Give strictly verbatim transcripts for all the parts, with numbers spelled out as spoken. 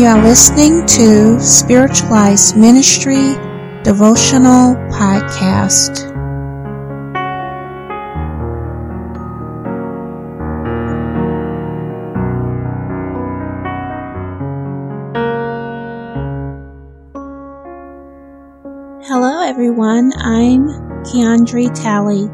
You are listening to Spiritualized Ministry Devotional Podcast. Hello everyone, I'm Keandre Talley.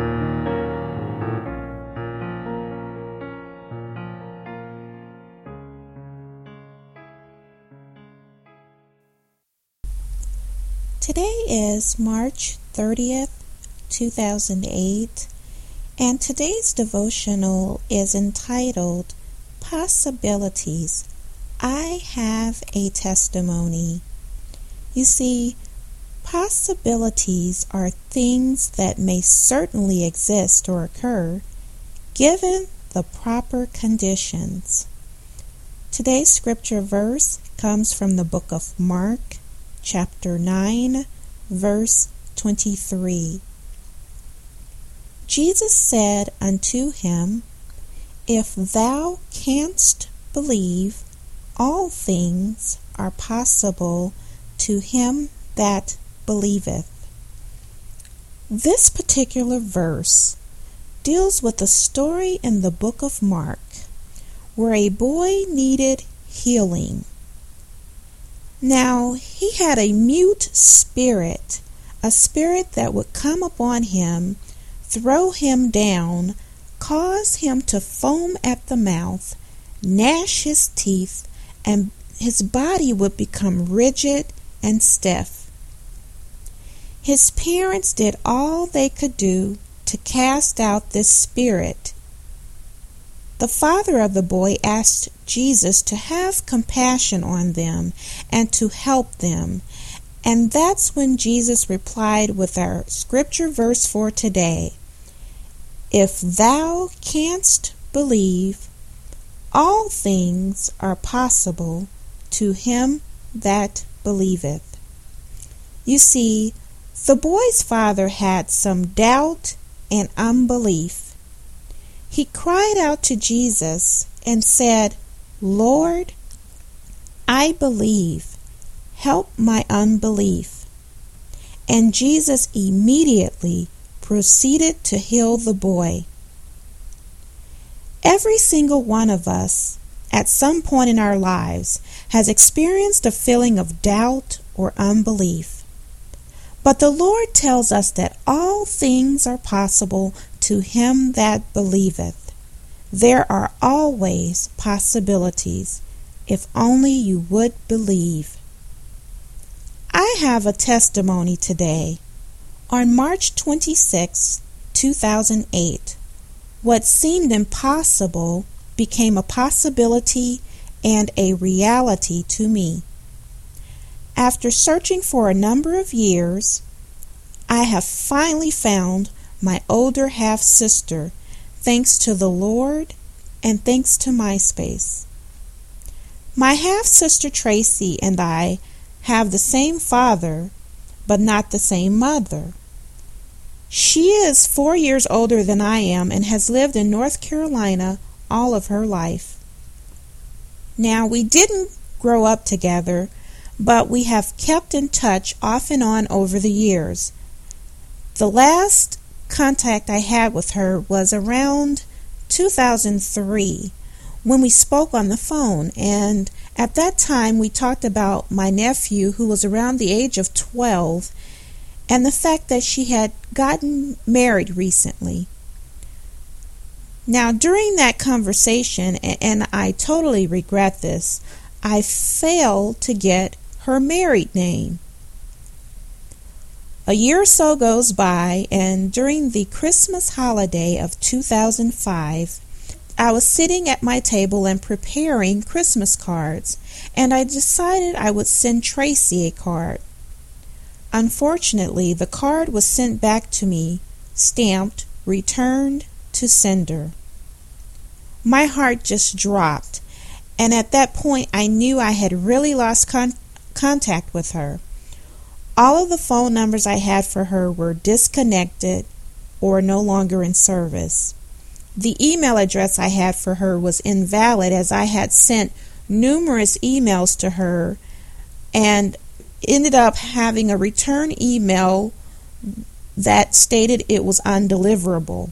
Today is March thirtieth, two thousand eight, and today's devotional is entitled Possibilities. I Have a Testimony. You see, possibilities are things that may certainly exist or occur given the proper conditions. Today's scripture verse comes from the book of Mark, chapter nine, verse twenty-three. Jesus said unto him, If thou canst believe, all things are possible to him that believeth. This particular verse deals with a story in the book of Mark where a boy needed healing. Now, he had a mute spirit, a spirit that would come upon him, throw him down, cause him to foam at the mouth, gnash his teeth, and his body would become rigid and stiff. His parents did all they could do to cast out this spirit. The father of the boy asked Jesus to have compassion on them and to help them. And that's when Jesus replied with our scripture verse for today. If thou canst believe, all things are possible to him that believeth. You see, the boy's father had some doubt and unbelief. He cried out to Jesus and said, Lord, I believe. Help my unbelief. And Jesus immediately proceeded to heal the boy. Every single one of us, at some point in our lives, has experienced a feeling of doubt or unbelief. But the Lord tells us that all things are possible to him that believeth. There are always possibilities, if only you would believe. I have a testimony today. On March twenty-sixth, two thousand eight, what seemed impossible became a possibility and a reality to me. After searching for a number of years, I have finally found my older half-sister, thanks to the Lord and thanks to MySpace. My half-sister Tracy and I have the same father, but not the same mother. She is four years older than I am and has lived in North Carolina all of her life. Now, we didn't grow up together, but we have kept in touch off and on over the years. The last contact I had with her was around two thousand three when we spoke on the phone, and at that time we talked about my nephew who was around the age of twelve and the fact that she had gotten married recently. Now, during that conversation, and I totally regret this, I failed to get her married name. A year or so goes by, and during the Christmas holiday of two thousand five, I was sitting at my table and preparing Christmas cards, and I decided I would send Tracy a card. Unfortunately, the card was sent back to me, stamped, returned to sender. My heart just dropped, and at that point I knew I had really lost con- contact with her. All of the phone numbers I had for her were disconnected or no longer in service. The email address I had for her was invalid as I had sent numerous emails to her and ended up having a return email that stated it was undeliverable.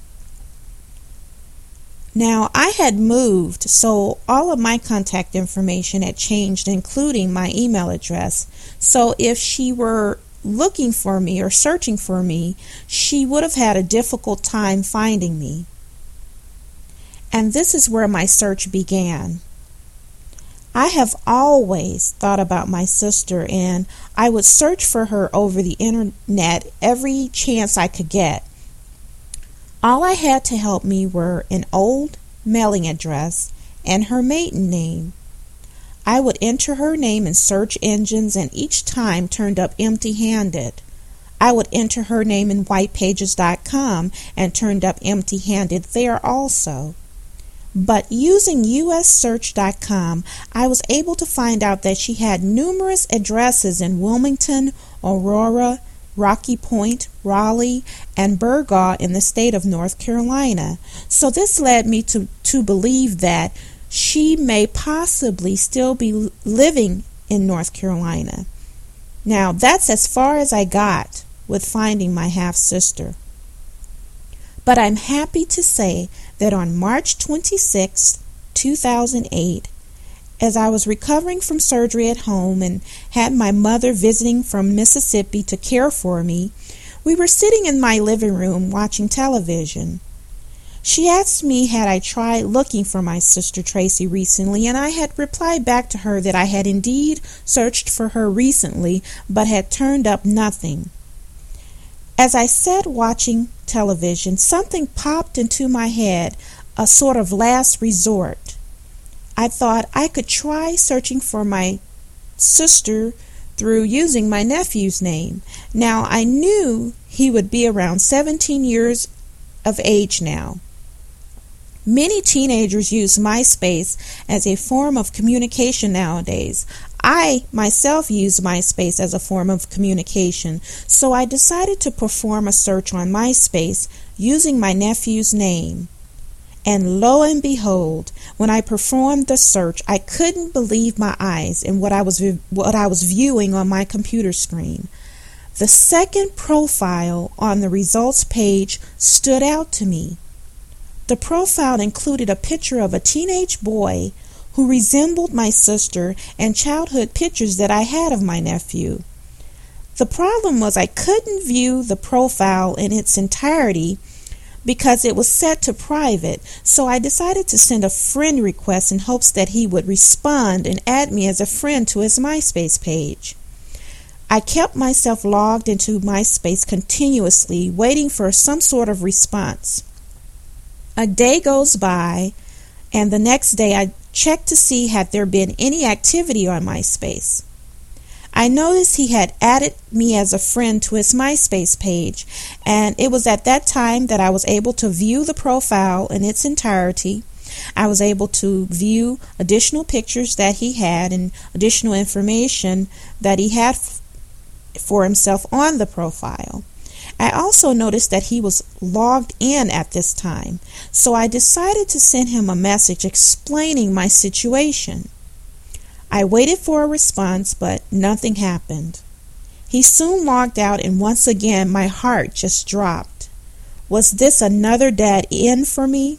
Now, I had moved, so all of my contact information had changed, including my email address. So if she were looking for me or searching for me, she would have had a difficult time finding me. And this is where my search began. I have always thought about my sister, and I would search for her over the internet every chance I could get. All I had to help me were an old mailing address and her maiden name. I would enter her name in search engines and each time turned up empty-handed. I would enter her name in white pages dot com and turned up empty-handed there also. But using U S search dot com, I was able to find out that she had numerous addresses in Wilmington, Aurora, Rocky Point, Raleigh, and Burgaw in the state of North Carolina. So this led me to, to believe that she may possibly still be living in North Carolina. Now, that's as far as I got with finding my half-sister. But I'm happy to say that on March twenty-sixth, two thousand eight, as I was recovering from surgery at home and had my mother visiting from Mississippi to care for me, we were sitting in my living room watching television. She asked me had I tried looking for my sister Tracy recently, and I had replied back to her that I had indeed searched for her recently, but had turned up nothing. As I sat watching television, something popped into my head, a sort of last resort. I thought I could try searching for my sister through using my nephew's name. Now, I knew he would be around seventeen years of age now. Many teenagers use MySpace as a form of communication nowadays. I myself use MySpace as a form of communication, so I decided to perform a search on MySpace using my nephew's name. And lo and behold, when I performed the search, I couldn't believe my eyes in what I was what I was viewing on my computer screen. The second profile on the results page stood out to me. The profile included a picture of a teenage boy who resembled my sister and childhood pictures that I had of my nephew. The problem was I couldn't view the profile in its entirety because it was set to private, so I decided to send a friend request in hopes that he would respond and add me as a friend to his MySpace page. I kept myself logged into MySpace continuously, waiting for some sort of response. A day goes by, and the next day I checked to see had there been any activity on MySpace. I noticed he had added me as a friend to his MySpace page, and it was at that time that I was able to view the profile in its entirety. I was able to view additional pictures that he had and additional information that he had f- for himself on the profile. I also noticed that he was logged in at this time, so I decided to send him a message explaining my situation. I waited for a response, but nothing happened. He soon logged out, and once again my heart just dropped. Was this another dead end for me?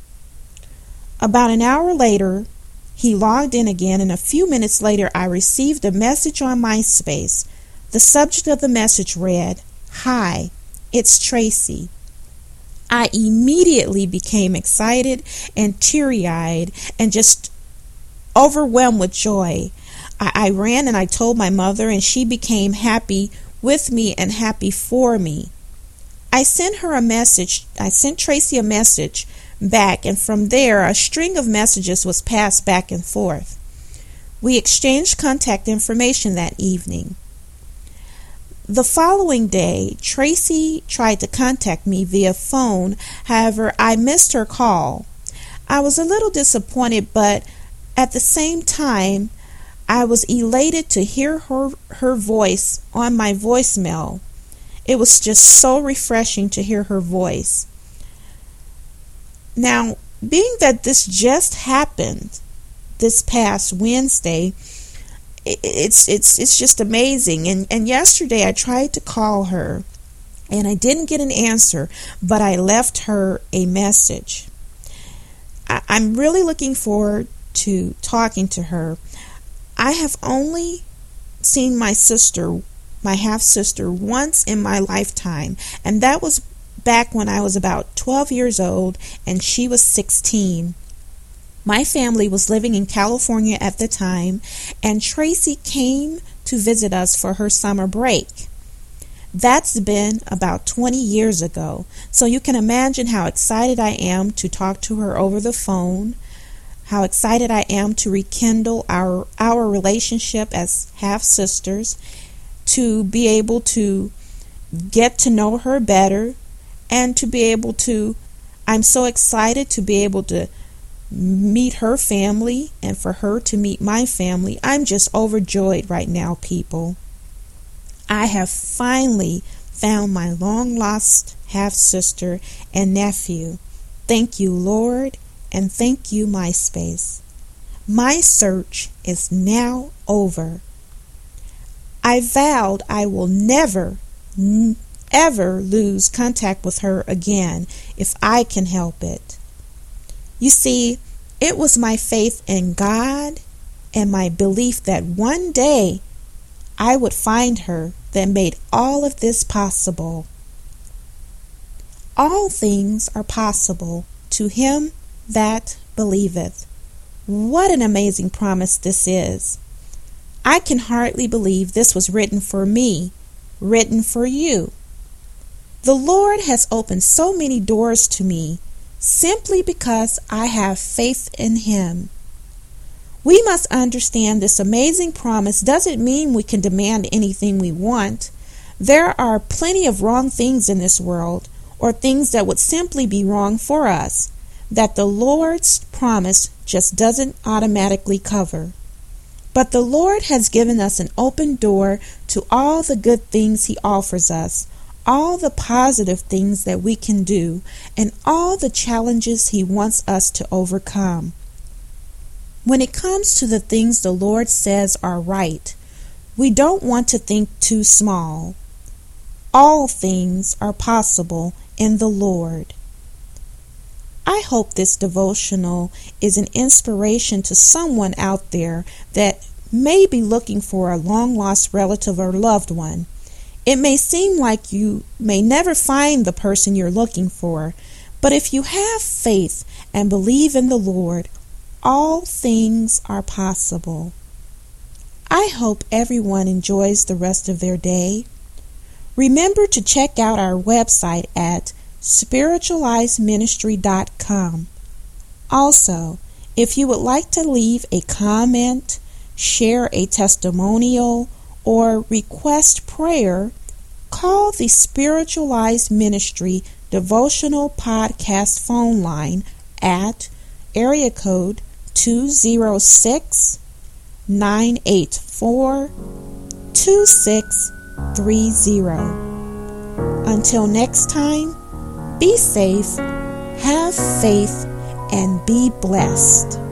About an hour later, he logged in again, and a few minutes later I received a message on MySpace. The subject of the message read, "Hi, it's Tracy." I immediately became excited and teary-eyed and just overwhelmed with joy. I, I ran and I told my mother, and she became happy with me and happy for me. I sent her a message. I sent Tracy a message back, and from there a string of messages was passed back and forth. We exchanged contact information that evening. The following day, Tracy tried to contact me via phone. However, I missed her call. I was a little disappointed, but at the same time, I was elated to hear her, her voice on my voicemail. It was just so refreshing to hear her voice. Now, being that this just happened, this past Wednesday, it's it's it's just amazing. And and yesterday I tried to call her, and I didn't get an answer, but I left her a message. I, I'm really looking forward to talking to her. I have only seen my sister, my half-sister, once in my lifetime, and that was back when I was about twelve years old and she was sixteen. My family was living in California at the time, and Tracy came to visit us for her summer break. That's been about twenty years ago, so you can imagine how excited I am to talk to her over the phone, how excited I am to rekindle our, our relationship as half-sisters, to be able to get to know her better, and to be able to, I'm so excited to be able to meet her family and for her to meet my family. I'm just overjoyed right now, people. I have finally found my long-lost half-sister and nephew. Thank you, Lord, and thank you, MySpace. My search is now over. I vowed I will never, n- ever lose contact with her again if I can help it. You see, it was my faith in God and my belief that one day I would find her that made all of this possible. All things are possible to him that believeth. What an amazing promise this is. I can hardly believe this was written for me, written for you. The Lord has opened so many doors to me simply because I have faith in Him. We must understand this amazing promise doesn't mean we can demand anything we want. There are plenty of wrong things in this world, or things that would simply be wrong for us, that the Lord's promise just doesn't automatically cover. But the Lord has given us an open door to all the good things He offers us, all the positive things that we can do, and all the challenges He wants us to overcome. When it comes to the things the Lord says are right, we don't want to think too small. All things are possible in the Lord. I hope this devotional is an inspiration to someone out there that may be looking for a long-lost relative or loved one. It may seem like you may never find the person you're looking for, but if you have faith and believe in the Lord, all things are possible. I hope everyone enjoys the rest of their day. Remember to check out our website at spiritualized ministry dot com. Also, if you would like to leave a comment, share a testimonial, or request prayer, call the Spiritualized Ministry Devotional Podcast phone line at area code two zero six, nine eight four, two six three zero. Until next time, be safe, have faith, and be blessed.